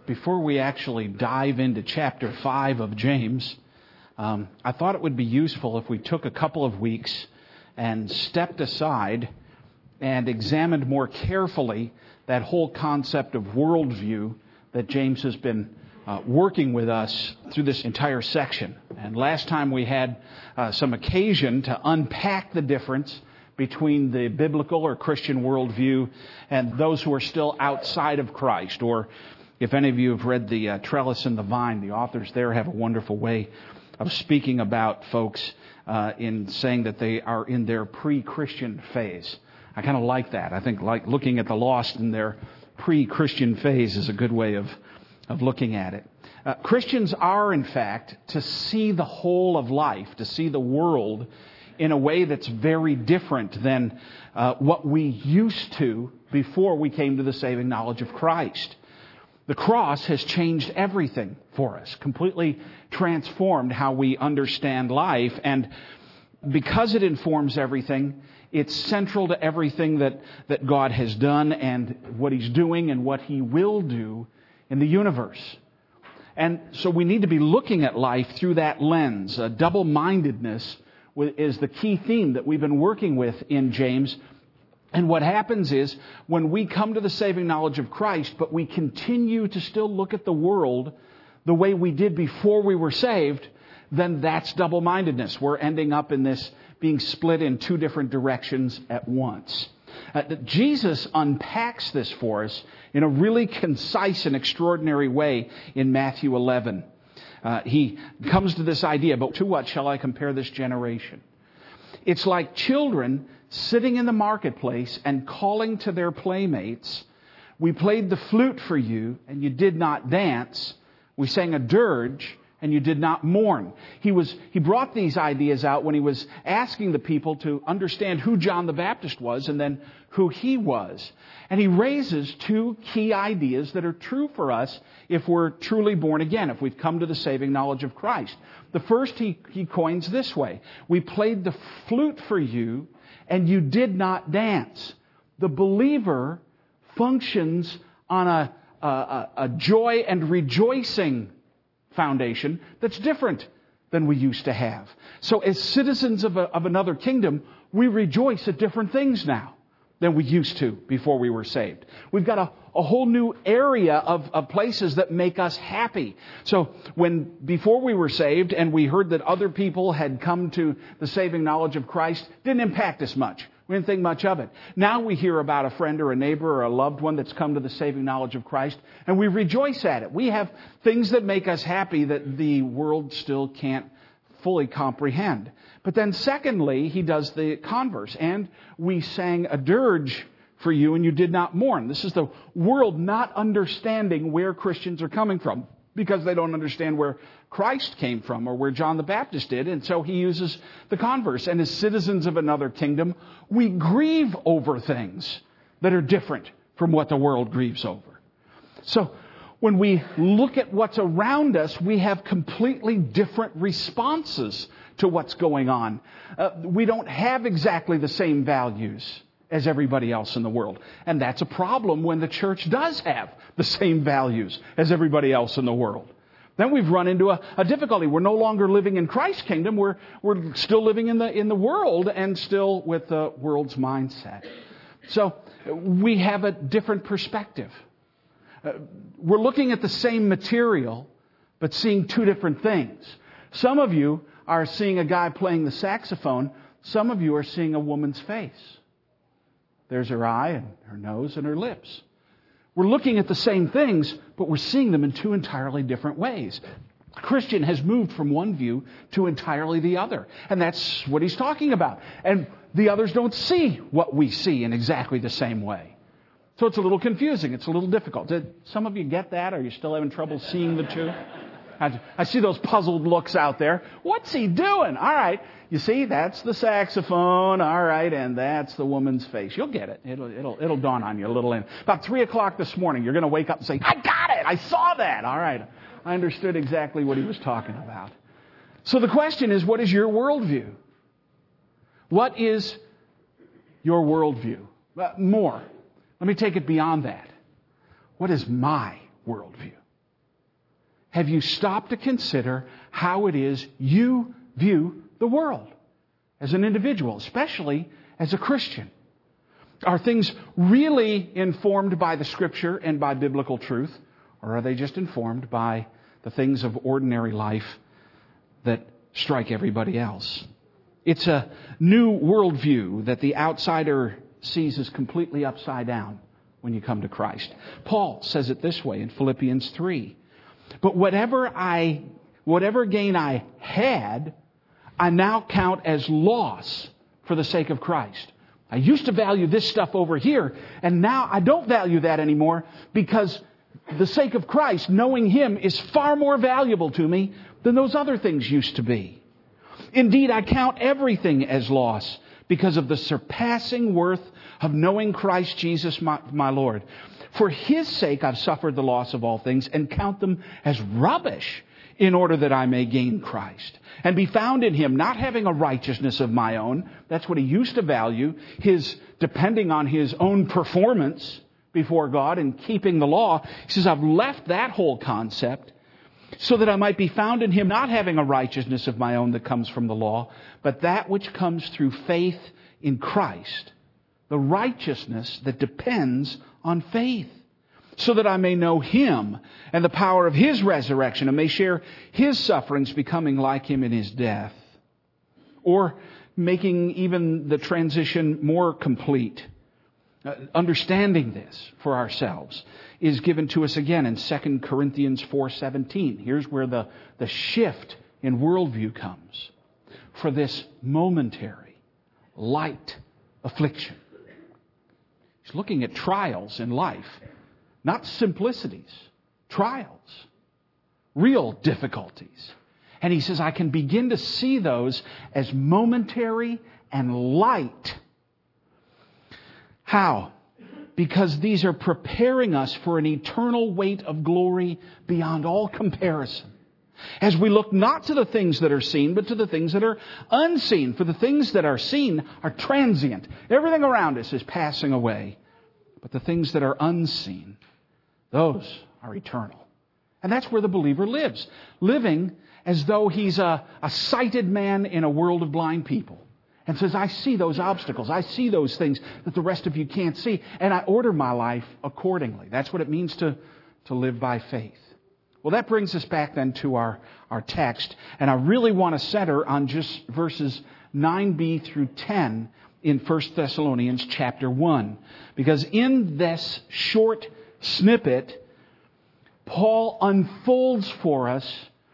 before we actually dive into chapter 5 of James, I thought it would be useful if we took a couple of weeks and stepped aside and examined more carefully that whole concept of worldview that James has been working with us through this entire section. And last time we had some occasion to unpack the difference between the biblical or Christian worldview and those who are still outside of Christ. Or if any of you have read the Trellis and the Vine, the authors there have a wonderful way of speaking about folks in saying that they are in their pre-Christian phase. I kind of like that. I think like looking at the lost in their pre-Christian phase is a good way of looking at it. Christians are, in fact, to see the whole of life, to see the world in a way that's very different than what we used to before we came to the saving knowledge of Christ. The cross has changed everything for us, completely transformed how we understand life. And because it informs everything, it's central to everything that God has done and what He's doing and what He will do in the universe. And so we need to be looking at life through that lens. Double-mindedness is the key theme that we've been working with in James. And what happens is when we come to the saving knowledge of Christ, but we continue to still look at the world the way we did before we were saved, then that's double-mindedness. We're ending up in this being split in two different directions at once. Jesus unpacks this for us in a really concise and extraordinary way in Matthew 11. He comes to this idea, but to what shall I compare this generation? It's like children sitting in the marketplace and calling to their playmates, "We played the flute for you, and you did not dance. We sang a dirge, and you did not mourn." He brought these ideas out when he was asking the people to understand who John the Baptist was and then who he was. And he raises two key ideas that are true for us if we're truly born again, if we've come to the saving knowledge of Christ. The first he coins this way: "We played the flute for you, and you did not dance." The believer functions on a joy and rejoicing foundation that's different than we used to have. So as citizens of another kingdom, we rejoice at different things now than we used to before we were saved. We've got a whole new area of places that make us happy. So before we were saved and we heard that other people had come to the saving knowledge of Christ, didn't impact us much. We didn't think much of it. Now we hear about a friend or a neighbor or a loved one that's come to the saving knowledge of Christ, and we rejoice at it. We have things that make us happy that the world still can't fully comprehend. But then secondly, he does the converse. "And we sang a dirge for you, and you did not mourn." This is the world not understanding where Christians are coming from, because they don't understand where Christ came from or where John the Baptist did. And so he uses the converse. "And as citizens of another kingdom, we grieve over things that are different from what the world grieves over." So when we look at what's around us, we have completely different responses to what's going on. We don't have exactly the same values as everybody else in the world. And that's a problem when the church does have the same values as everybody else in the world. Then we've run into a difficulty. We're no longer living in Christ's kingdom. We're still living in the world and still with the world's mindset. So we have a different perspective. We're looking at the same material, but seeing two different things. Some of you are seeing a guy playing the saxophone. Some of you are seeing a woman's face. There's her eye and her nose and her lips. We're looking at the same things, but we're seeing them in two entirely different ways. A Christian has moved from one view to entirely the other. And that's what he's talking about. And the others don't see what we see in exactly the same way. So it's a little confusing. It's a little difficult. Did some of you get that? Are you still having trouble seeing the two? I see those puzzled looks out there. What's he doing? All right. You see, that's the saxophone. All right. And that's the woman's face. You'll get it. It'll dawn on you a little in. About 3 o'clock this morning, you're going to wake up and say, "I got it. I saw that." All right. I understood exactly what he was talking about. So the question is, what is your worldview? What is your worldview? More. Let me take it beyond that. What is my worldview? have you stopped to consider how it is you view the world as an individual, especially as a Christian? Are things really informed by the Scripture and by biblical truth, or are they just informed by the things of ordinary life that strike everybody else? It's a new worldview that the outsider sees as completely upside down when you come to Christ. Paul says it this way in Philippians 3. But whatever gain I had, I now count as loss for the sake of Christ. I used to value this stuff over here, and now I don't value that anymore because the sake of Christ, knowing Him, is far more valuable to me than those other things used to be. Indeed, I count everything as loss because of the surpassing worth of knowing Christ Jesus, my Lord. For His sake, I've suffered the loss of all things and count them as rubbish in order that I may gain Christ and be found in Him, not having a righteousness of my own. That's what he used to value, his depending on his own performance before God and keeping the law. He says, I've left that whole concept so that I might be found in Him, not having a righteousness of my own that comes from the law, but that which comes through faith in Christ, the righteousness that depends on faith, so that I may know Him and the power of His resurrection and may share His sufferings, becoming like Him in His death. Or making even the transition more complete, understanding this for ourselves is given to us again in 2 Corinthians 4:17. Here's where the shift in worldview comes. For this momentary, light affliction. He's looking at trials in life, not simplicities, trials, real difficulties. And he says, I can begin to see those as momentary and light. How? Because these are preparing us for an eternal weight of glory beyond all comparison. As we look not to the things that are seen, but to the things that are unseen. For the things that are seen are transient. Everything around us is passing away. But the things that are unseen, those are eternal. And that's where the believer lives. Living as though he's a sighted man in a world of blind people. And says, I see those obstacles. I see those things that the rest of you can't see. And I order my life accordingly. That's what it means to live by faith. Well, that brings us back then to our text. And I really want to center on just verses 9b through 10 in 1 Thessalonians chapter 1. Because in this short snippet, Paul unfolds for us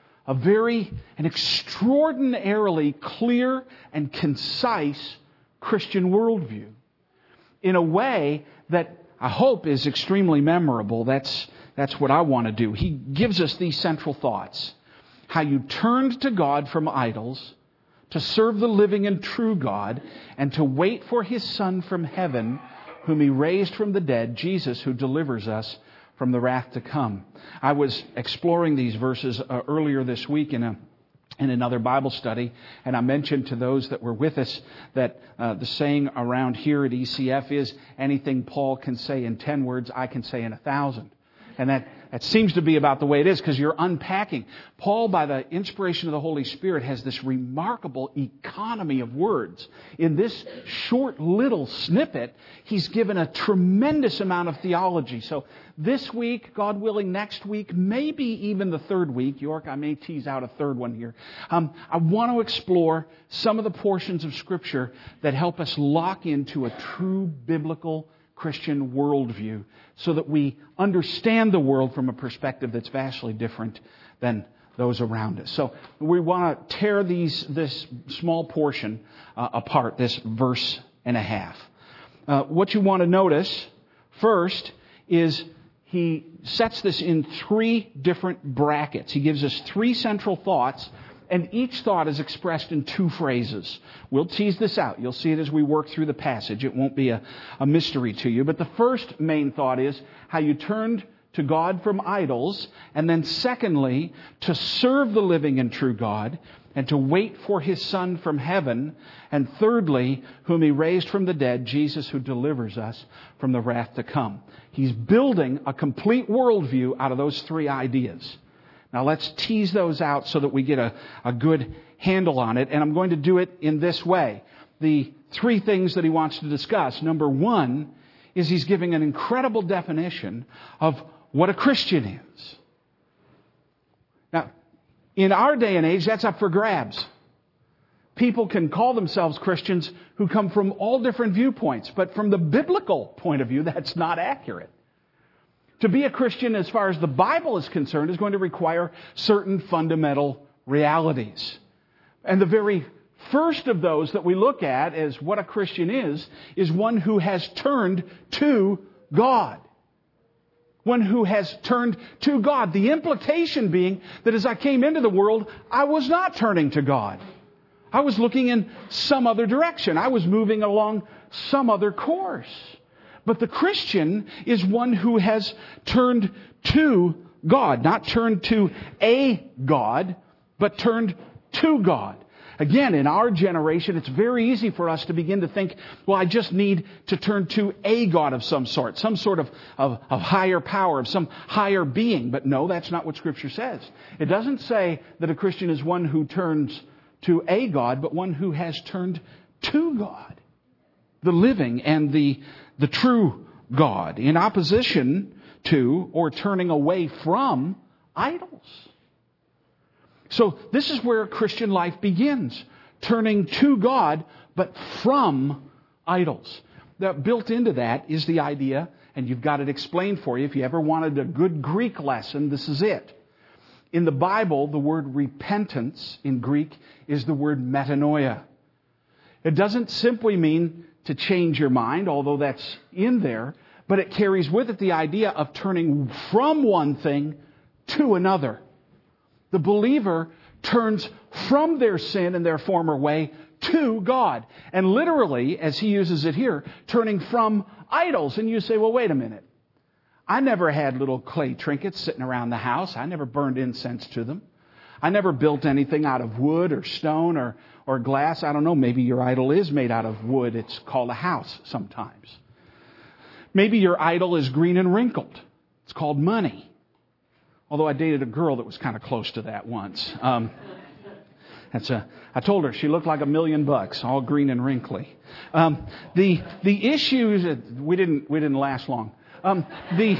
an extraordinarily clear and concise Christian worldview in a way that I hope is extremely memorable. That's what I want to do. He gives us these central thoughts. How you turned to God from idols to serve the living and true God and to wait for His Son from heaven, whom He raised from the dead, Jesus, who delivers us from the wrath to come. I was exploring these verses earlier this week in another Bible study, and I mentioned to those that were with us that the saying around here at ECF is, anything Paul can say in 10 words, I can say in 1,000. And that seems to be about the way it is, because you're unpacking. Paul, by the inspiration of the Holy Spirit, has this remarkable economy of words. In this short little snippet, he's given a tremendous amount of theology. So this week, God willing, next week, maybe even the third week, York, I may tease out a third one here. I want to explore some of the portions of Scripture that help us lock into a true biblical Christian worldview so that we understand the world from a perspective that's vastly different than those around us. So we want to tear this small portion apart, this verse and a half. What you want to notice first is he sets this in 3 different brackets. He gives us 3 central thoughts, and each thought is expressed in 2 phrases. We'll tease this out. You'll see it as we work through the passage. It won't be a mystery to you. But the first main thought is how you turned to God from idols. And then secondly, to serve the living and true God and to wait for His Son from heaven. And thirdly, whom He raised from the dead, Jesus, who delivers us from the wrath to come. He's building a complete worldview out of those 3 ideas. Now let's tease those out so that we get a good handle on it. And I'm going to do it in this way. The three things that he wants to discuss. Number one is he's giving an incredible definition of what a Christian is. Now, in our day and age, that's up for grabs. People can call themselves Christians who come from all different viewpoints. But from the biblical point of view, that's not accurate. To be a Christian, as far as the Bible is concerned, is going to require certain fundamental realities. And the very first of those that we look at as what a Christian is one who has turned to God. One who has turned to God. The implication being that as I came into the world, I was not turning to God. I was looking in some other direction. I was moving along some other course. But the Christian is one who has turned to God. Not turned to a God, but turned to God. Again, in our generation, it's very easy for us to begin to think, well, I just need to turn to a God of some sort of higher power, of some higher being. But no, that's not what Scripture says. It doesn't say that a Christian is one who turns to a God, but one who has turned to God, the living and the true God, in opposition to or turning away from idols. So this is where Christian life begins. Turning to God, but from idols. Built into that is the idea, and you've got it explained for you. If you ever wanted a good Greek lesson, this is it. In the Bible, the word repentance in Greek is the word metanoia. It doesn't simply mean to change your mind, although that's in there, but it carries with it the idea of turning from one thing to another. The believer turns from their sin and their former way to God. And literally, as he uses it here, turning from idols. And you say, well, wait a minute. I never had little clay trinkets sitting around the house. I never burned incense to them. I never built anything out of wood or stone or glass. I don't know, maybe your idol is made out of wood. It's called a house sometimes. Maybe your idol is green and wrinkled. It's called money. Although I dated a girl that was kind of close to that once. I told her she looked like $1 million, all green and wrinkly. The issue, we didn't last long. The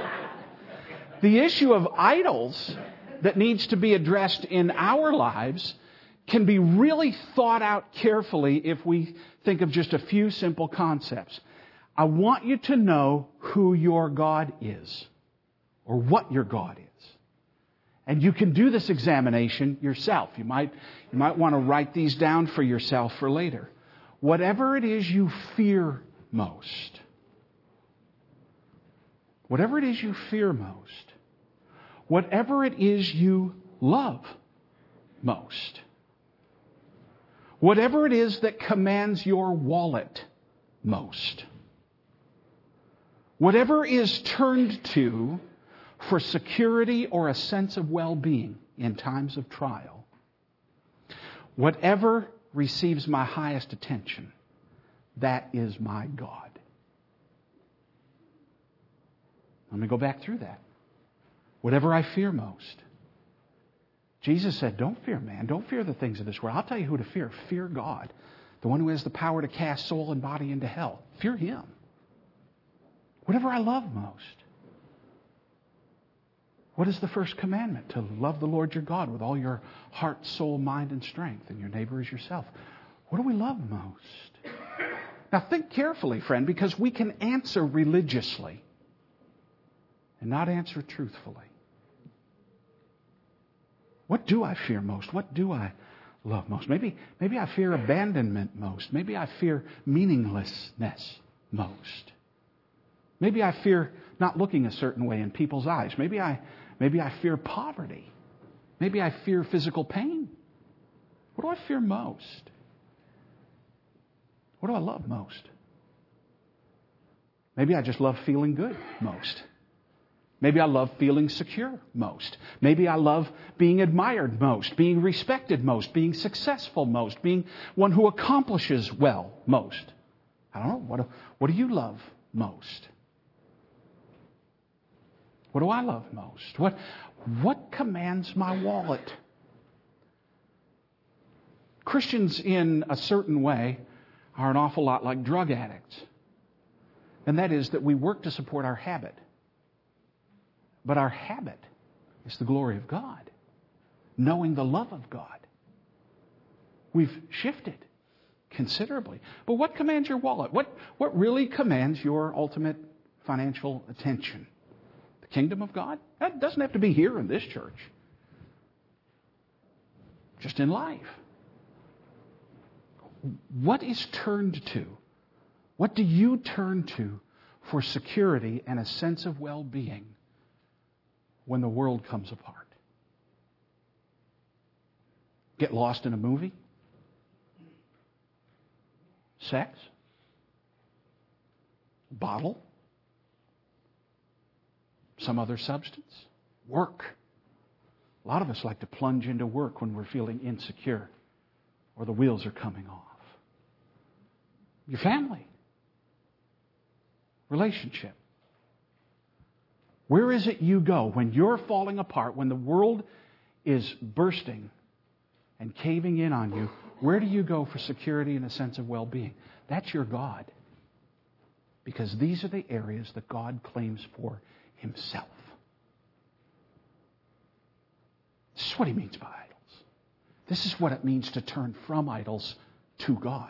issue of idols that needs to be addressed in our lives can be really thought out carefully if we think of just a few simple concepts. I want you to know who your God is, or what your God is. And you can do this examination yourself. You might want to write these down for yourself for later. Whatever it is you fear most, whatever it is you fear most, whatever it is you love most, whatever it is that commands your wallet most, whatever is turned to for security or a sense of well-being in times of trial, whatever receives my highest attention, that is my God. Let me go back through that. Whatever I fear most. Jesus said, don't fear man. Don't fear the things of this world. I'll tell you who to fear. Fear God. The one who has the power to cast soul and body into hell. Fear Him. Whatever I love most. What is the first commandment? To love the Lord your God with all your heart, soul, mind, and strength, and your neighbor as yourself. What do we love most? Now think carefully, friend, because we can answer religiously and not answer truthfully. What do I fear most? What do I love most? Maybe I fear abandonment most. Maybe I fear meaninglessness most. Maybe I fear not looking a certain way in people's eyes. Maybe I fear poverty. Maybe I fear physical pain. What do I fear most? What do I love most? Maybe I just love feeling good most. Maybe I love feeling secure most. Maybe I love being admired most, being respected most, being successful most, being one who accomplishes well most. I don't know. What do you love most? What do I love most? What commands my wallet? Christians, in a certain way, are an awful lot like drug addicts. And that is that we work to support our habit. But our habit is the glory of God, knowing the love of God. We've shifted considerably. But what commands your wallet? What really commands your ultimate financial attention? The kingdom of God? That doesn't have to be here in this church. Just in life. What is turned to? What do you turn to for security and a sense of well-being when the world comes apart? Get lost in a movie? Sex? Bottle? Some other substance? Work. A lot of us like to plunge into work when we're feeling insecure or the wheels are coming off. Your family. Relationship. Where is it you go when you're falling apart, when the world is bursting and caving in on you? Where do you go for security and a sense of well-being? That's your God. Because these are the areas that God claims for Himself. This is what He means by idols. This is what it means to turn from idols to God.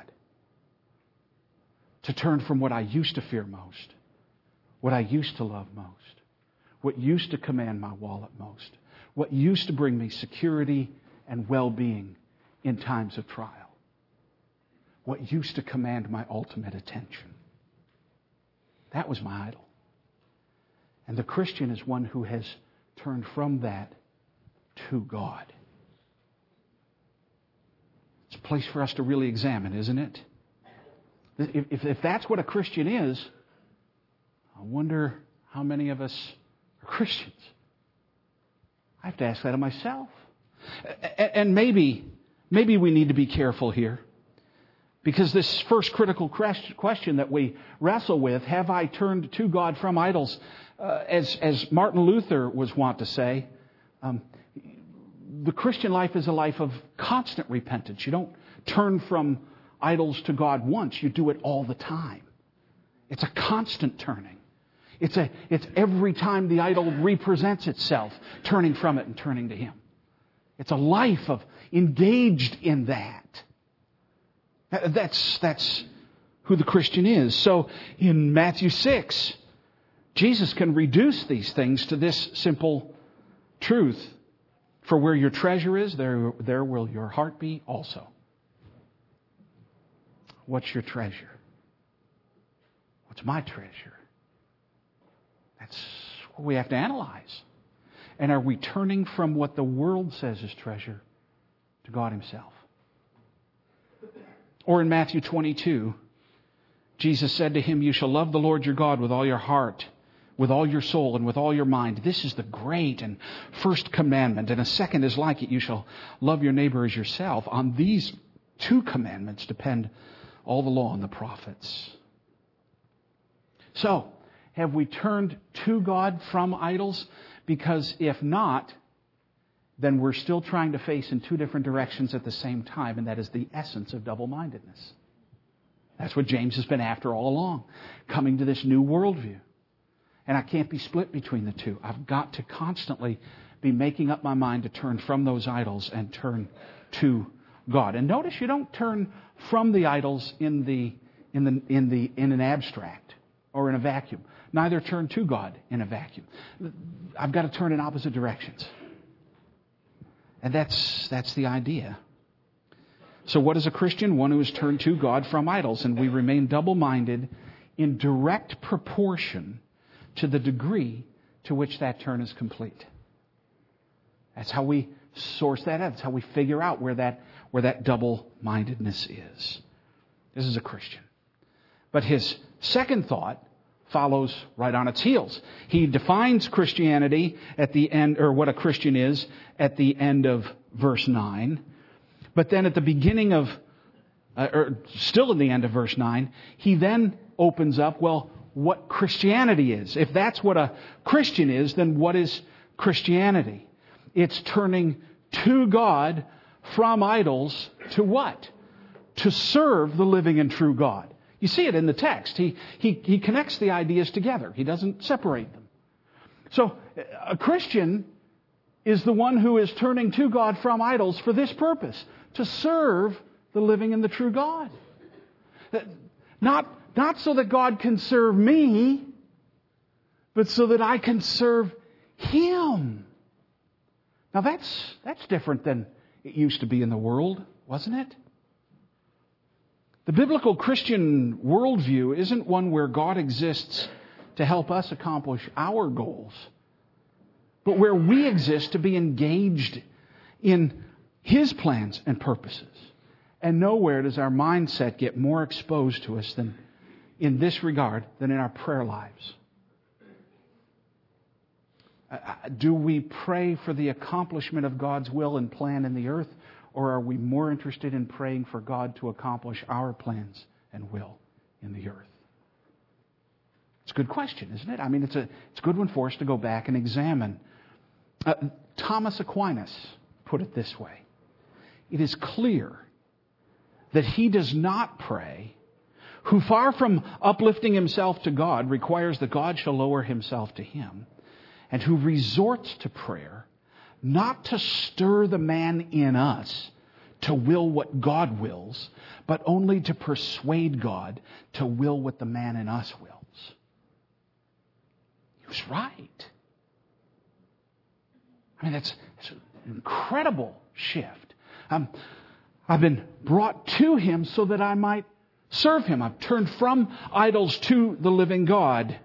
To turn from what I used to fear most, what I used to love most, what used to command my wallet most, what used to bring me security and well-being in times of trial, what used to command my ultimate attention. That was my idol. And the Christian is one who has turned from that to God. It's a place for us to really examine, isn't it? If that's what a Christian is, I wonder how many of us are Christians. I have to ask that of myself. And maybe we need to be careful here. Because this first critical question that we wrestle with, have I turned to God from idols? As Martin Luther was wont to say, the Christian life is a life of constant repentance. You don't turn from idols to God once. You do it all the time. It's a constant turning. It's every time the idol represents itself, turning from it and turning to Him. It's a life of engaged in that. That's who the Christian is. So in Matthew 6, Jesus can reduce these things to this simple truth. For where your treasure is, there will your heart be also. What's your treasure? What's my treasure? That's what we have to analyze. And are we turning from what the world says is treasure to God Himself? Or in Matthew 22, Jesus said to him, you shall love the Lord your God with all your heart, with all your soul, and with all your mind. This is the great and first commandment. And a second is like it. You shall love your neighbor as yourself. On these two commandments depend all the law and the prophets. So, have we turned to God from idols? Because if not, then we're still trying to face in two different directions at the same time, and that is the essence of double-mindedness. That's what James has been after all along, coming to this new worldview. And I can't be split between the two. I've got to constantly be making up my mind to turn from those idols and turn to God. And notice you don't turn from the idols in an abstract or in a vacuum. Neither turn to God in a vacuum. I've got to turn in opposite directions. And that's the idea. So what is a Christian? One who has turned to God from idols. And we remain double-minded in direct proportion to the degree to which that turn is complete. That's how we source that out. That's how we figure out where that double-mindedness is. This is a Christian. But his second thought follows right on its heels. He defines Christianity at the end, or what a Christian is, at the end of verse 9. But then at the beginning of, or still in the end of verse 9, he then opens up, well, what Christianity is. If that's what a Christian is, then what is Christianity? It's turning to God from idols to what? To serve the living and true God. You see it in the text. He connects the ideas together. He doesn't separate them. So a Christian is the one who is turning to God from idols for this purpose, to serve the living and the true God. Not so that God can serve me, but so that I can serve Him. Now that's different than it used to be in the world, wasn't it? The biblical Christian worldview isn't one where God exists to help us accomplish our goals, but where we exist to be engaged in His plans and purposes. And nowhere does our mindset get more exposed to us than in this regard than in our prayer lives. Do we pray for the accomplishment of God's will and plan in the earth, or are we more interested in praying for God to accomplish our plans and will in the earth? It's a good question, isn't it? I mean, it's a good one for us to go back and examine. Thomas Aquinas put it this way. It is clear that he does not pray, who far from uplifting himself to God requires that God shall lower himself to him, and who resorts to prayer not to stir the man in us to will what God wills, but only to persuade God to will what the man in us wills. He was right. I mean, that's an incredible shift. I've been brought to Him so that I might serve Him. I've turned from idols to the living God.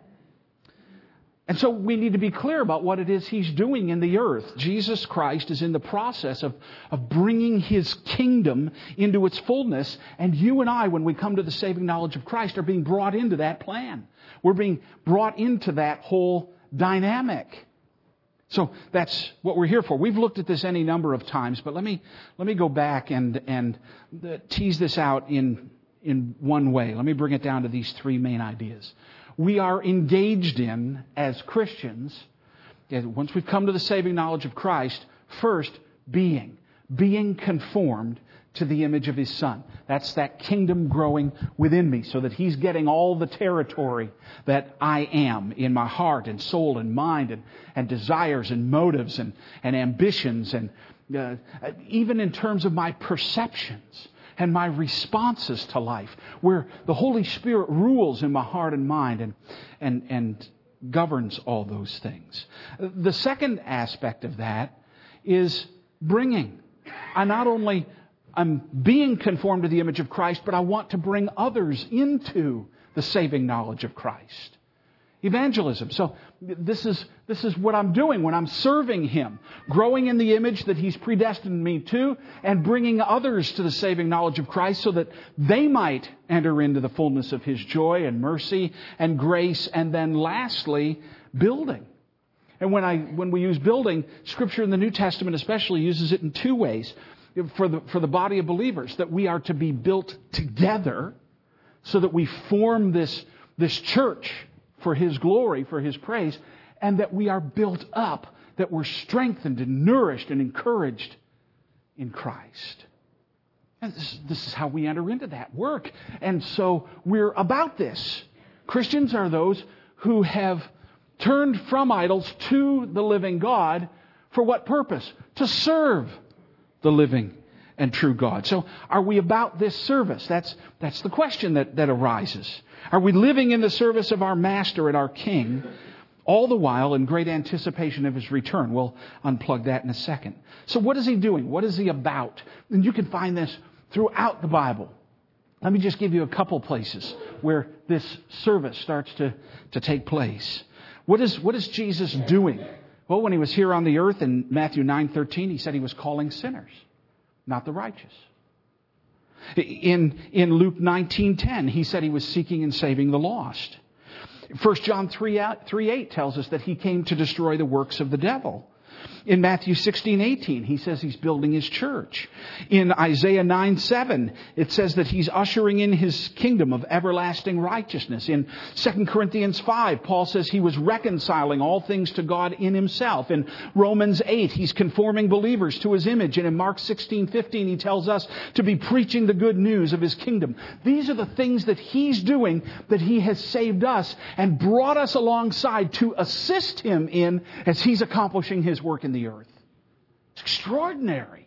And so we need to be clear about what it is He's doing in the earth. Jesus Christ is in the process of bringing His kingdom into its fullness. And you and I, when we come to the saving knowledge of Christ, are being brought into that plan. We're being brought into that whole dynamic. So that's what we're here for. We've looked at this any number of times, but let me go back and tease this out in one way. Let me bring it down to these three main ideas. We are engaged in, as Christians, once we've come to the saving knowledge of Christ, first being conformed to the image of His Son. That's that kingdom growing within me so that He's getting all the territory that I am in my heart and soul and mind and desires and motives and ambitions and even in terms of my perceptions and my responses to life, where the Holy Spirit rules in my heart and mind and governs all those things. The second aspect of that is bringing. I'm being conformed to the image of Christ, but I want to bring others into the saving knowledge of Christ. Evangelism. So this is what I'm doing when I'm serving Him. Growing in the image that He's predestined me to, and bringing others to the saving knowledge of Christ so that they might enter into the fullness of His joy and mercy and grace. And then lastly, building. And when we use building, Scripture in the New Testament especially uses it in two ways. For the body of believers, that we are to be built together so that we form this church for His glory, for His praise, and that we are built up, that we're strengthened and nourished and encouraged in Christ. And this is how we enter into that work. And so we're about this. Christians are those who have turned from idols to the living God. For what purpose? To serve the living and true God. So are we about this service? That's the question that arises. Are we living in the service of our Master and our King, all the while in great anticipation of His return? We'll unplug that in a second. So what is He doing? What is He about? And you can find this throughout the Bible. Let me just give you a couple places where this service starts to take place. What is Jesus doing? Well, when He was here on the earth in Matthew 9:13, He said He was calling sinners, not the righteous. In Luke 19:10, He said He was seeking and saving the lost. 1 John 3:8 tells us that He came to destroy the works of the devil. In Matthew 16:18, he says he's building his church. In Isaiah 9:7, it says that he's ushering in his kingdom of everlasting righteousness. In 2 Corinthians 5, Paul says he was reconciling all things to God in himself. In Romans 8, he's conforming believers to his image. And in Mark 16:15, he tells us to be preaching the good news of his kingdom. These are the things that he's doing, that he has saved us and brought us alongside to assist him in as he's accomplishing his work in the earth. It's extraordinary.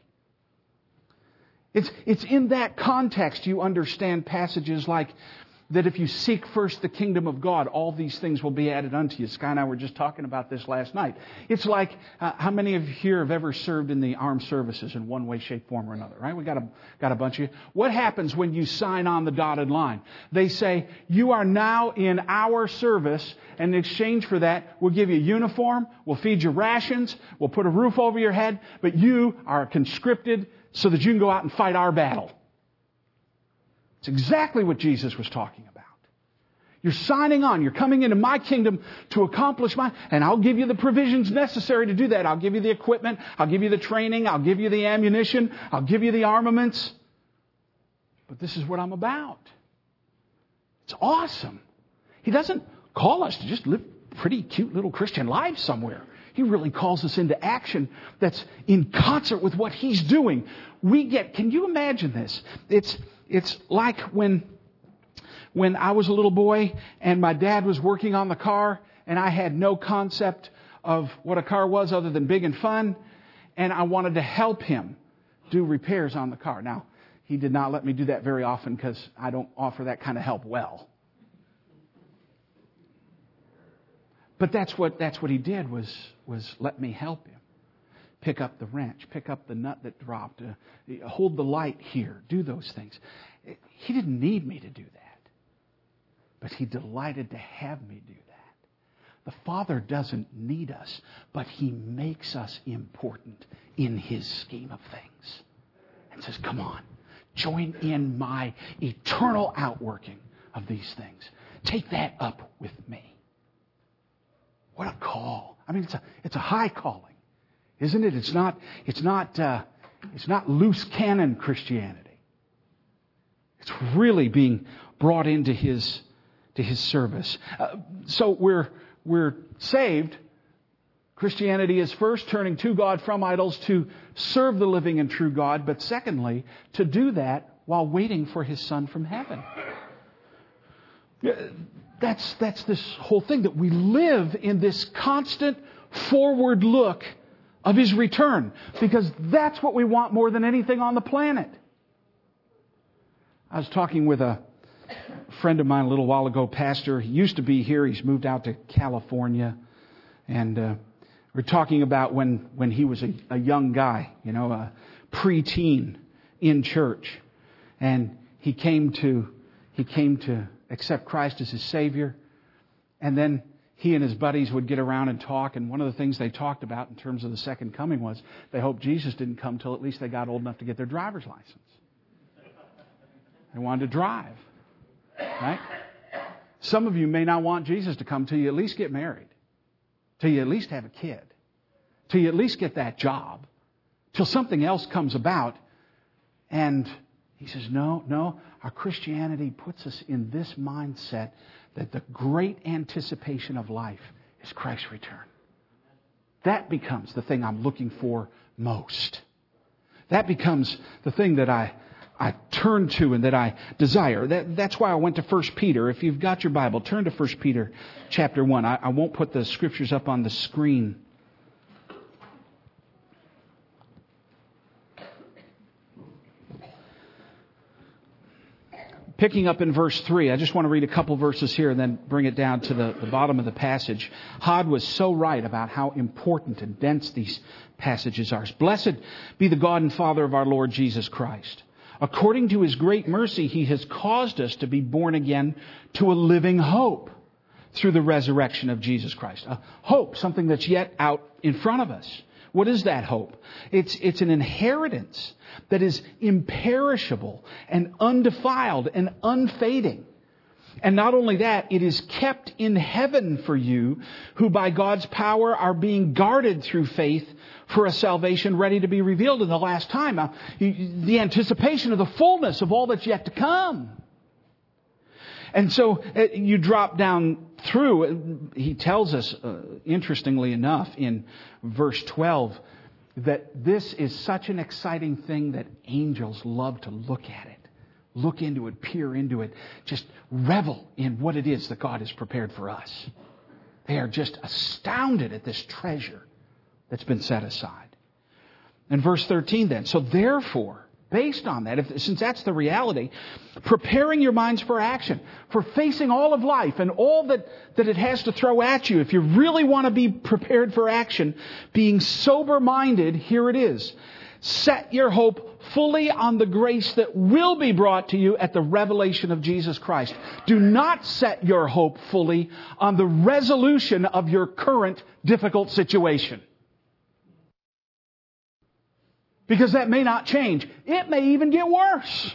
It's in that context you understand passages like that if you seek first the kingdom of God, all these things will be added unto you. Sky and I were just talking about this last night. It's like, how many of you here have ever served in the armed services in one way, shape, form, or another, right? We got a bunch of you. What happens when you sign on the dotted line? They say, you are now in our service, and in exchange for that, we'll give you a uniform, we'll feed you rations, we'll put a roof over your head, but you are conscripted so that you can go out and fight our battle. It's exactly what Jesus was talking about. You're signing on. You're coming into my kingdom to accomplish and I'll give you the provisions necessary to do that. I'll give you the equipment. I'll give you the training. I'll give you the ammunition. I'll give you the armaments. But this is what I'm about. It's awesome. He doesn't call us to just live pretty cute little Christian lives somewhere. He really calls us into action that's in concert with what He's doing. Can you imagine this? It's like when I was a little boy and my dad was working on the car and I had no concept of what a car was other than big and fun, and I wanted to help him do repairs on the car. Now, he did not let me do that very often because I don't offer that kind of help well. But that's what he did was let me help him. Pick up the wrench, pick up the nut that dropped, hold the light here, do those things. He didn't need me to do that. But He delighted to have me do that. The Father doesn't need us, but He makes us important in His scheme of things. And says, come on, join in my eternal outworking of these things. Take that up with me. What a call. I mean, it's a high calling. Isn't it? It's not loose cannon Christianity. It's really being brought into His service. So we're saved. Christianity is first turning to God from idols to serve the living and true God, but secondly, to do that while waiting for His Son from heaven. That's this whole thing, that we live in this constant forward look of His return, because that's what we want more than anything on the planet. I was talking with a friend of mine a little while ago, pastor. He used to be here. He's moved out to California. And we're talking about when he was a young guy, a preteen in church. And he came to accept Christ as his Savior. And then he and his buddies would get around and talk. And one of the things they talked about in terms of the second coming was they hoped Jesus didn't come till at least they got old enough to get their driver's license. They wanted to drive. Right? Some of you may not want Jesus to come till you at least get married. Till you at least have a kid. Till you at least get that job. Till something else comes about. And he says, no. Our Christianity puts us in this mindset that the great anticipation of life is Christ's return. That becomes the thing I'm looking for most. That becomes the thing that I turn to and that I desire. That's why I went to 1 Peter. If you've got your Bible, turn to 1 Peter chapter 1. I won't put the scriptures up on the screen. Picking up in verse 3, I just want to read a couple verses here and then bring it down to the bottom of the passage. Hod was so right about how important and dense these passages are. Blessed be the God and Father of our Lord Jesus Christ. According to His great mercy, He has caused us to be born again to a living hope through the resurrection of Jesus Christ. A hope, something that's yet out in front of us. What is that hope? It's an inheritance that is imperishable and undefiled and unfading. And not only that, it is kept in heaven for you, who by God's power are being guarded through faith for a salvation ready to be revealed in the last time. The anticipation of the fullness of all that's yet to come. And so you drop down through, he tells us, interestingly enough, in verse 12, that this is such an exciting thing that angels love to look at it. Look into it, peer into it, just revel in what it is that God has prepared for us. They are just astounded at this treasure that's been set aside. And verse 13 then, so therefore, based on that, since that's the reality, preparing your minds for action, for facing all of life and all that it has to throw at you, if you really want to be prepared for action, being sober-minded, here it is. Set your hope fully on the grace that will be brought to you at the revelation of Jesus Christ. Do not set your hope fully on the resolution of your current difficult situation. Because that may not change. It may even get worse.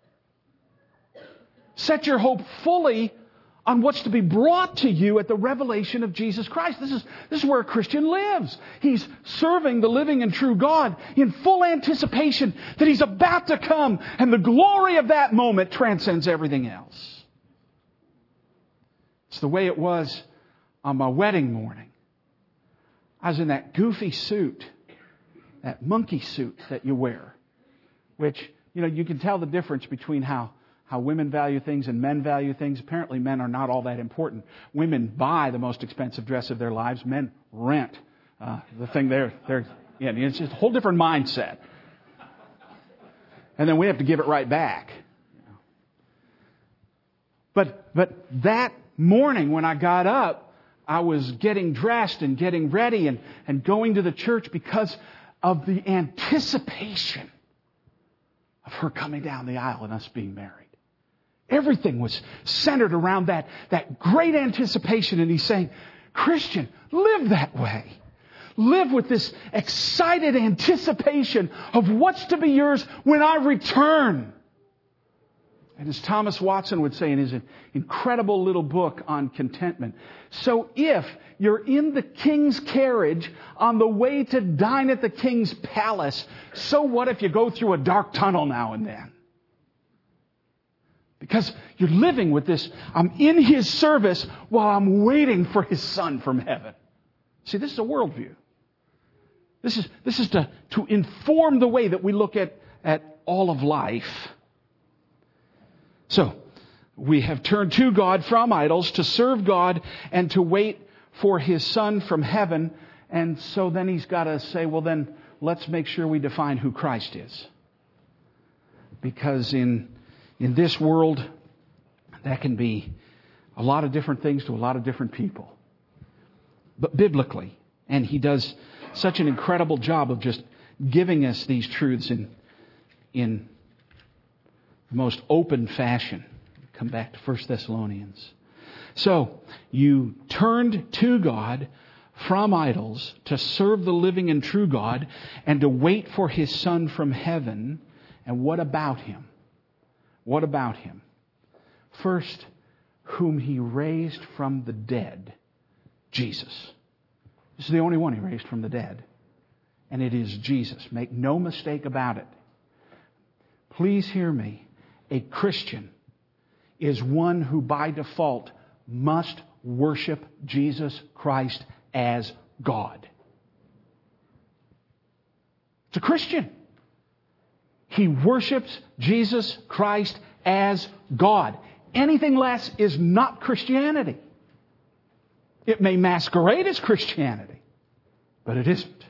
Set your hope fully on what's to be brought to you at the revelation of Jesus Christ. This is where a Christian lives. He's serving the living and true God in full anticipation that He's about to come, and the glory of that moment transcends everything else. It's the way it was on my wedding morning. I was in that goofy suit, that monkey suit that you wear, which, you can tell the difference between how women value things and men value things. Apparently men are not all that important. Women buy the most expensive dress of their lives. Men rent the thing they're in. It's just a whole different mindset. And then we have to give it right back. But that morning when I got up, I was getting dressed and getting ready and going to the church because of the anticipation of her coming down the aisle and us being married. Everything was centered around that great anticipation. And he's saying, Christian, live that way. Live with this excited anticipation of what's to be yours when I return. And as Thomas Watson would say in his incredible little book on contentment, so if you're in the king's carriage on the way to dine at the king's palace, so what if you go through a dark tunnel now and then? Because you're living with this, I'm in His service while I'm waiting for His Son from heaven. See, this is a worldview. This is to inform the way that we look at all of life. So, we have turned to God from idols to serve God and to wait for His Son from heaven. And so then He's got to say, well then, let's make sure we define who Christ is. Because in this world, that can be a lot of different things to a lot of different people. But biblically, and he does such an incredible job of just giving us these truths in the most open fashion. Come back to 1 Thessalonians. So, you turned to God from idols to serve the living and true God and to wait for His Son from heaven. And what about Him? What about Him? First, whom He raised from the dead, Jesus. This is the only one He raised from the dead. And it is Jesus. Make no mistake about it. Please hear me. A Christian is one who by default must worship Jesus Christ as God. It's a Christian. He worships Jesus Christ as God. Anything less is not Christianity. It may masquerade as Christianity, but it isn't.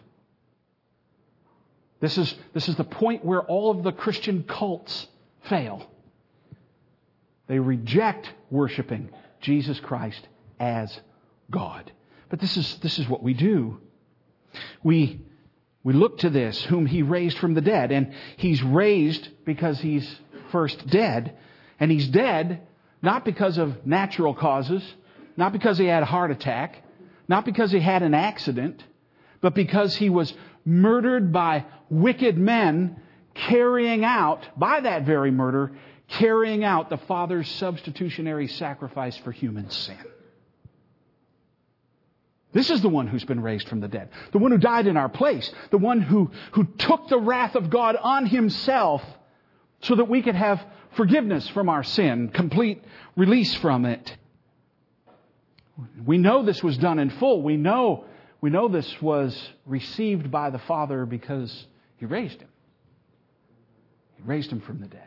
This is the point where all of the Christian cults fail. They reject worshiping Jesus Christ as God. But this is what we do. We look to this, whom He raised from the dead. And He's raised because He's first dead. And He's dead not because of natural causes, not because He had a heart attack, not because He had an accident, but because He was murdered by wicked men carrying out, by that very murder, carrying out the Father's substitutionary sacrifice for human sin. This is the one who's been raised from the dead. The one who died in our place. The one who took the wrath of God on Himself so that we could have forgiveness from our sin, complete release from it. We know this was done in full. We know this was received by the Father because He raised Him. He raised Him from the dead.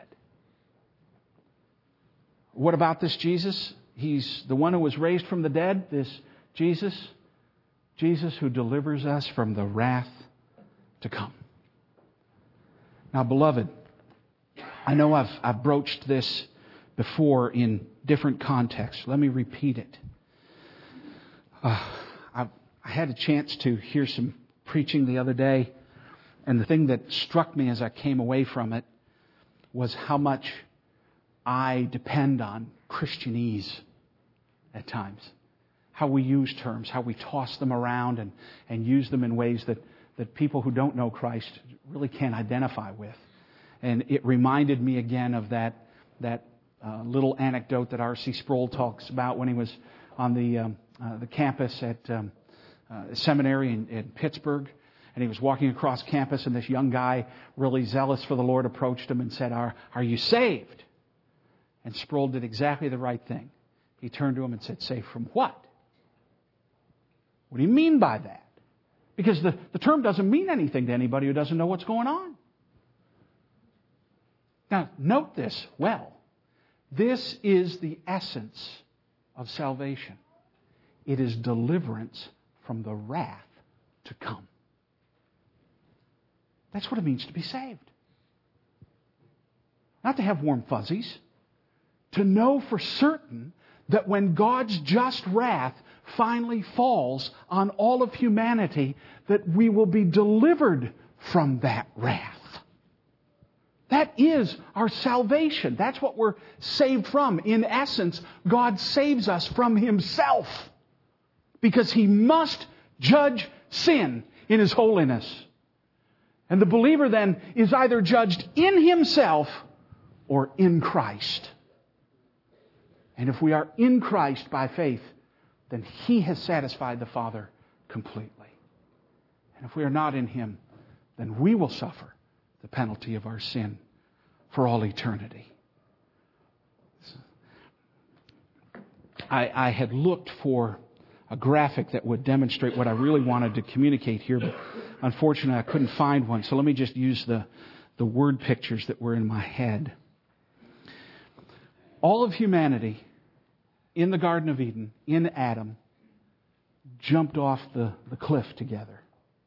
What about this Jesus? He's the one who was raised from the dead, this Jesus who delivers us from the wrath to come. Now, beloved, I know I've broached this before in different contexts. Let me repeat it. I had a chance to hear some preaching the other day, and the thing that struck me as I came away from it was how much I depend on Christianese at times. How we use terms, how we toss them around and use them in ways that people who don't know Christ really can't identify with. And it reminded me again of that little anecdote that R.C. Sproul talks about when he was on the campus at seminary in Pittsburgh. And he was walking across campus, and this young guy, really zealous for the Lord, approached him and said, Are you saved? And Sproul did exactly the right thing. He turned to him and said, Saved from what? What do you mean by that? Because the term doesn't mean anything to anybody who doesn't know what's going on. Now, note this well. This is the essence of salvation. It is deliverance from the wrath to come. That's what it means to be saved. Not to have warm fuzzies. To know for certain that when God's just wrath finally falls on all of humanity, that we will be delivered from that wrath. That is our salvation. That's what we're saved from. In essence, God saves us from Himself because He must judge sin in His holiness. And the believer then is either judged in himself or in Christ. And if we are in Christ by faith, then He has satisfied the Father completely. And if we are not in Him, then we will suffer the penalty of our sin for all eternity. I had looked for a graphic that would demonstrate what I really wanted to communicate here, but unfortunately I couldn't find one. So let me just use the word pictures that were in my head. All of humanity in the Garden of Eden, in Adam, jumped off the cliff together.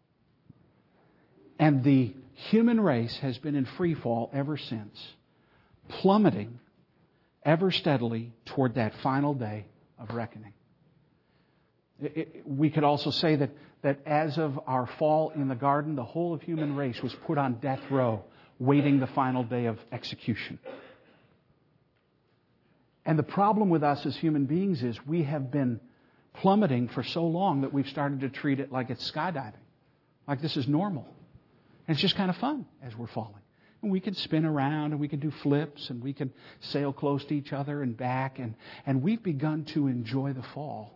And the human race has been in free fall ever since, plummeting ever steadily toward that final day of reckoning. We could also say that as of our fall in the garden, the whole of human race was put on death row, waiting the final day of execution. And the problem with us as human beings is we have been plummeting for so long that we've started to treat it like it's skydiving, like this is normal. And it's just kind of fun as we're falling. And we can spin around and we can do flips and we can sail close to each other and back. And we've begun to enjoy the fall.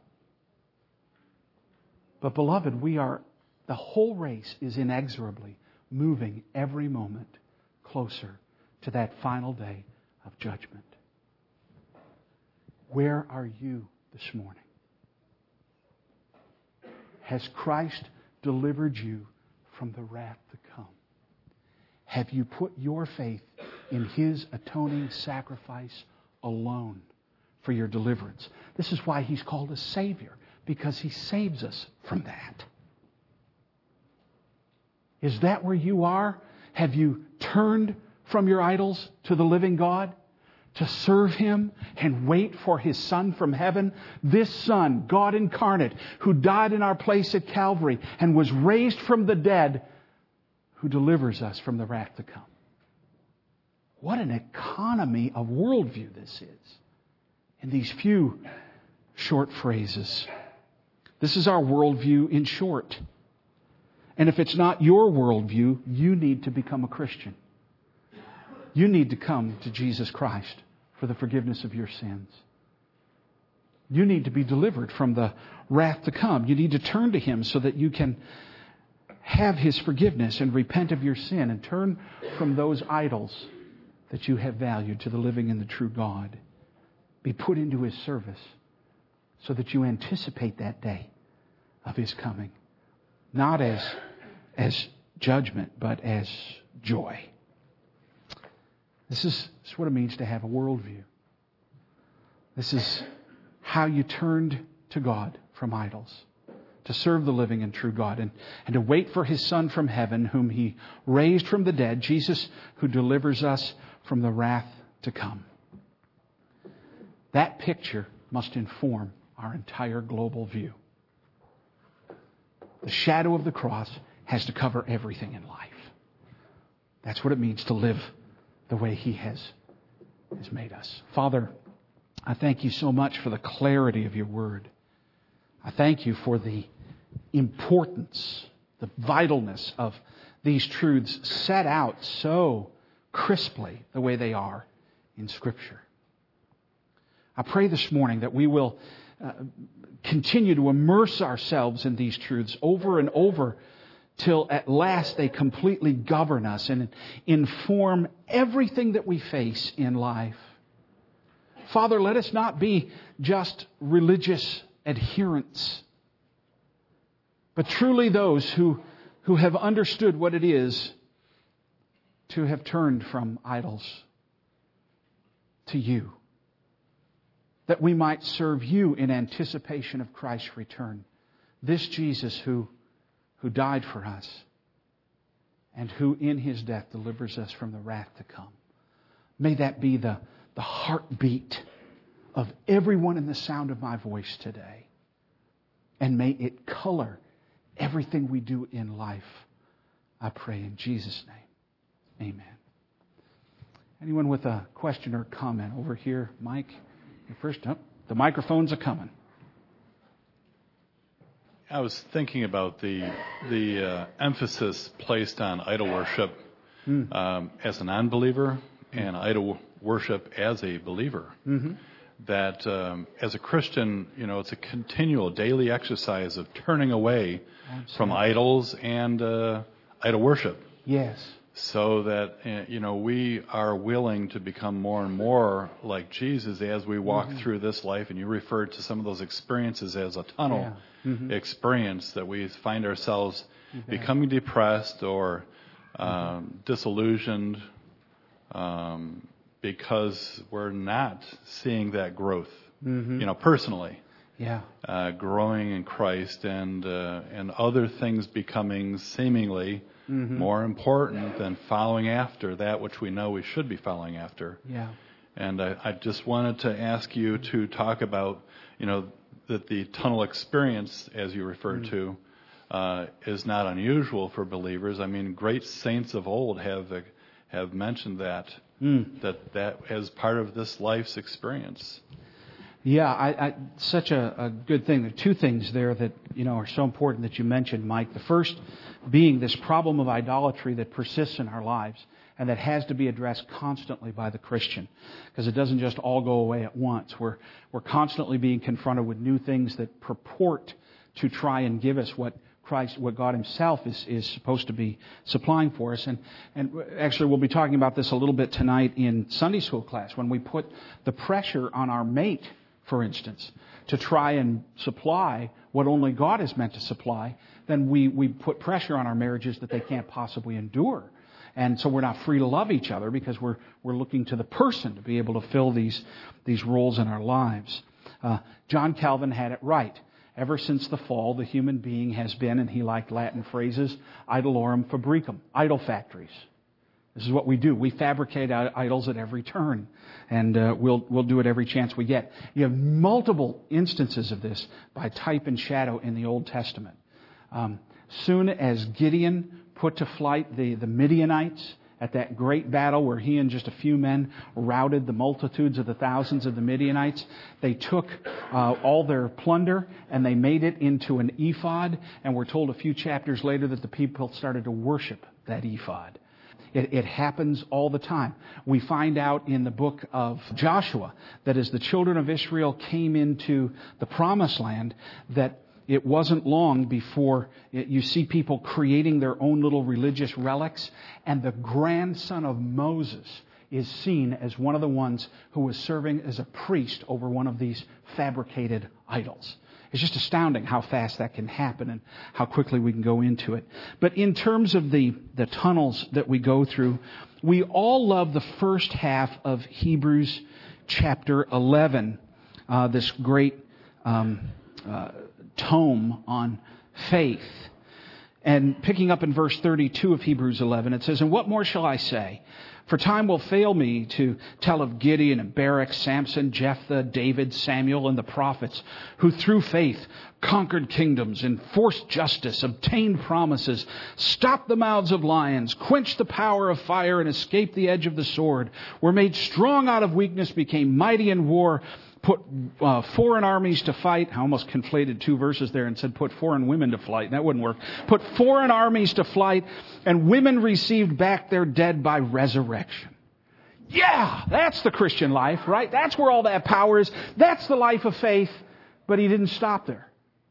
But beloved, the whole race is inexorably moving every moment closer to that final day of judgment. Where are you this morning? Has Christ delivered you from the wrath to come? Have you put your faith in His atoning sacrifice alone for your deliverance? This is why He's called us Savior, because He saves us from that. Is that where you are? Have you turned from your idols to the living God to serve Him and wait for His Son from heaven? This Son, God incarnate, who died in our place at Calvary and was raised from the dead, who delivers us from the wrath to come. What an economy of worldview this is in these few short phrases. This is our worldview in short. And if it's not your worldview, you need to become a Christian. You need to come to Jesus Christ for the forgiveness of your sins. You need to be delivered from the wrath to come. You need to turn to Him so that you can have His forgiveness and repent of your sin and turn from those idols that you have valued to the living and the true God. Be put into His service so that you anticipate that day of His coming. Not as judgment, but as joy. This is what it means to have a worldview. This is how you turned to God from idols, to serve the living and true God, and to wait for His Son from heaven, whom He raised from the dead, Jesus, who delivers us from the wrath to come. That picture must inform our entire global view. The shadow of the cross has to cover everything in life. That's what it means to live the way He has made us. Father, I thank You so much for the clarity of Your Word. I thank You for the importance, the vitalness of these truths set out so crisply the way they are in Scripture. I pray this morning that we will continue to immerse ourselves in these truths over and over till at last they completely govern us and inform everything that we face in life. Father, let us not be just religious adherents, but truly those who have understood what it is to have turned from idols to You, that we might serve You in anticipation of Christ's return. This Jesus who died for us and who in His death delivers us from the wrath to come. May that be the heartbeat of everyone in the sound of my voice today. And may it color everything we do in life. I pray in Jesus' name. Amen. Anyone with a question or comment over here? Mike, you first. Oh, the microphones are coming. I was thinking about the emphasis placed on idol worship as a non-believer and idol worship as a believer. Mm-hmm. That as a Christian, it's a continual daily exercise of turning away from idols and idol worship. Yes. So that, we are willing to become more and more like Jesus as we walk through this life. And you referred to some of those experiences as a tunnel experience, that we find ourselves becoming depressed or disillusioned because we're not seeing that growth, personally. Yeah. Growing in Christ and other things becoming seemingly more important than following after that which we know we should be following after. Yeah. And I just wanted to ask you to talk about, that the tunnel experience, as you referred to, is not unusual for believers. I mean, great saints of old have mentioned that as part of this life's experience. Yeah, such a good thing. There are two things there that are so important that you mentioned, Mike. The first being this problem of idolatry that persists in our lives and that has to be addressed constantly by the Christian, because it doesn't just all go away at once. We're constantly being confronted with new things that purport to try and give us what God Himself is supposed to be supplying for us. And actually we'll be talking about this a little bit tonight in Sunday school class, when we put the pressure on our mate, for instance, to try and supply what only God is meant to supply, then we put pressure on our marriages that they can't possibly endure. And so we're not free to love each other because we're looking to the person to be able to fill these roles in our lives. John Calvin had it right. Ever since the fall, the human being has been, and he liked Latin phrases, idolorum fabricum, idol factories. This is what we do. We fabricate idols at every turn, and we'll do it every chance we get. You have multiple instances of this by type and shadow in the Old Testament. Soon as Gideon put to flight the Midianites at that great battle where he and just a few men routed the multitudes of the thousands of the Midianites, they took all their plunder and they made it into an ephod, and we're told a few chapters later that the people started to worship that ephod. It happens all the time. We find out in the book of Joshua that as the children of Israel came into the promised land, that it wasn't long before you see people creating their own little religious relics, and the grandson of Moses is seen as one of the ones who was serving as a priest over one of these fabricated idols. It's just astounding how fast that can happen and how quickly we can go into it. But in terms of the tunnels that we go through, we all love the first half of Hebrews chapter 11, this great tome on faith. And picking up in verse 32 of Hebrews 11, it says, "And what more shall I say? For time will fail me to tell of Gideon and Barak, Samson, Jephthah, David, Samuel, and the prophets, who through faith conquered kingdoms, enforced justice, obtained promises, stopped the mouths of lions, quenched the power of fire, and escaped the edge of the sword, were made strong out of weakness, became mighty in war, put foreign armies to fight." I almost conflated two verses there and said put foreign women to flight. That wouldn't work. "Put foreign armies to flight, and women received back their dead by resurrection." Yeah, that's the Christian life, right? That's where all that power is. That's the life of faith. But he didn't stop there.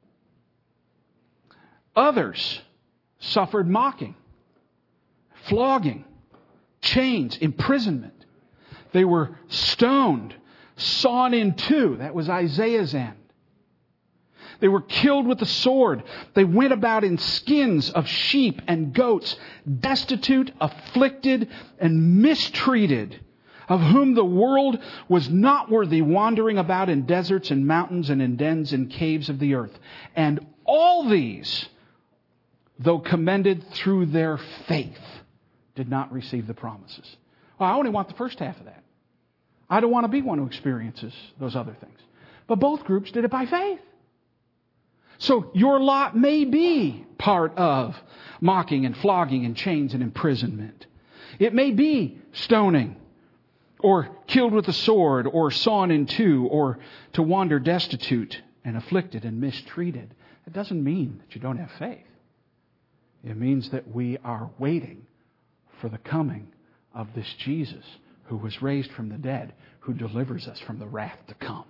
Others suffered mocking, flogging, chains, imprisonment. They were stoned, sawn in two. That was Isaiah's end. They were killed with the sword. They went about in skins of sheep and goats, destitute, afflicted, and mistreated, of whom the world was not worthy, wandering about in deserts and mountains and in dens and caves of the earth. And all these, though commended through their faith, did not receive the promises. Well, I only want the first half of that. I don't want to be one who experiences those other things. But both groups did it by faith. So your lot may be part of mocking and flogging and chains and imprisonment. It may be stoning, or killed with a sword, or sawn in two, or to wander destitute and afflicted and mistreated. It doesn't mean that you don't have faith. It means that we are waiting for the coming of this Jesus who was raised from the dead, who delivers us from the wrath to come.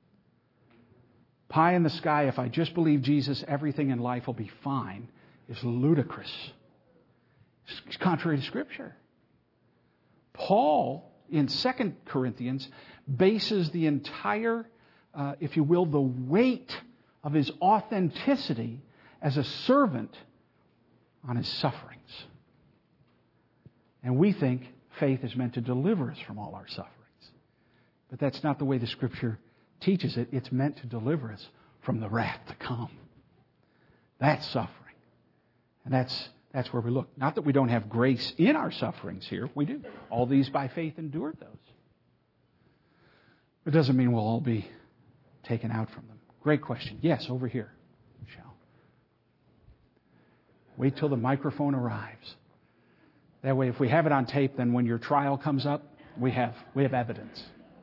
Pie in the sky, if I just believe Jesus, everything in life will be fine, is ludicrous. It's contrary to Scripture. Paul, in 2 Corinthians, bases the entire, if you will, the weight of his authenticity as a servant on his sufferings. And we think faith is meant to deliver us from all our sufferings. But that's not the way the Scripture teaches it. It's meant to deliver us from the wrath to come. That's suffering. And that's where we look. Not that we don't have grace in our sufferings here. We do. All these by faith endured those. It doesn't mean we'll all be taken out from them. Great question. Yes, over here, Michelle. Wait till the microphone arrives. That way, if we have it on tape, then when your trial comes up, we have evidence.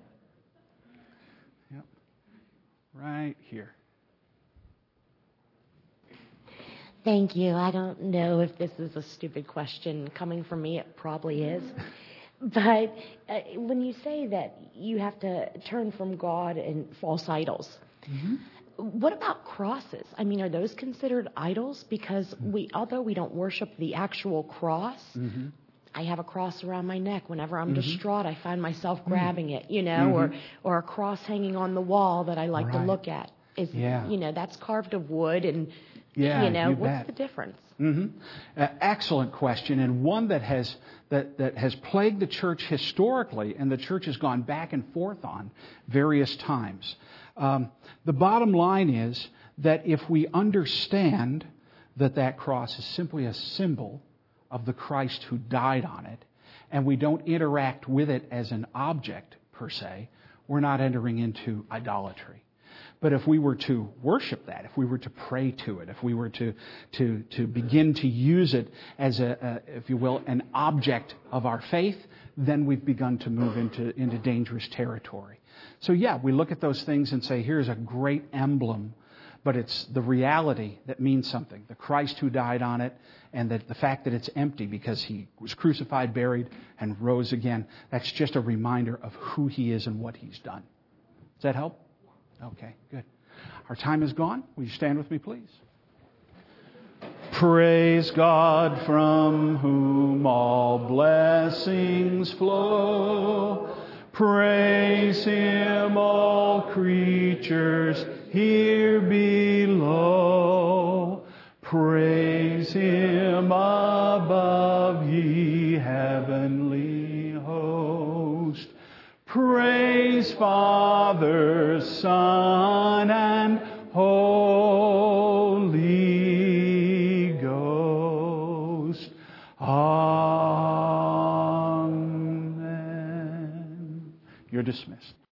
Yep. Right here. Thank you. I don't know if this is a stupid question. Coming from me, it probably is. But when you say that you have to turn from God and false idols, what about crosses? I mean, are those considered idols? Because although we don't worship the actual cross, I have a cross around my neck. Whenever I'm distraught, I find myself grabbing it, or a cross hanging on the wall that I like to look at. That's carved of wood, and what's the difference? Excellent question, and one that has plagued the church historically, and the church has gone back and forth on various times. The bottom line is that if we understand that cross is simply a symbol of the Christ who died on it, and we don't interact with it as an object per se, we're not entering into idolatry. But if we were to worship that, if we were to pray to it, if we were to begin to use it as if you will, an object of our faith, then we've begun to move into dangerous territory. So we look at those things and say, here's a great emblem. but it's the reality that means something. The Christ who died on it, and that the fact that it's empty because He was crucified, buried, and rose again. That's just a reminder of who He is and what He's done. Does that help? Okay, good. Our time is gone. Will you stand with me, please? Praise God from whom all blessings flow. Praise Him, all creatures here below. Praise Him above, ye heavenly host. Praise Father, Son, and Holy Ghost. Amen. You're dismissed.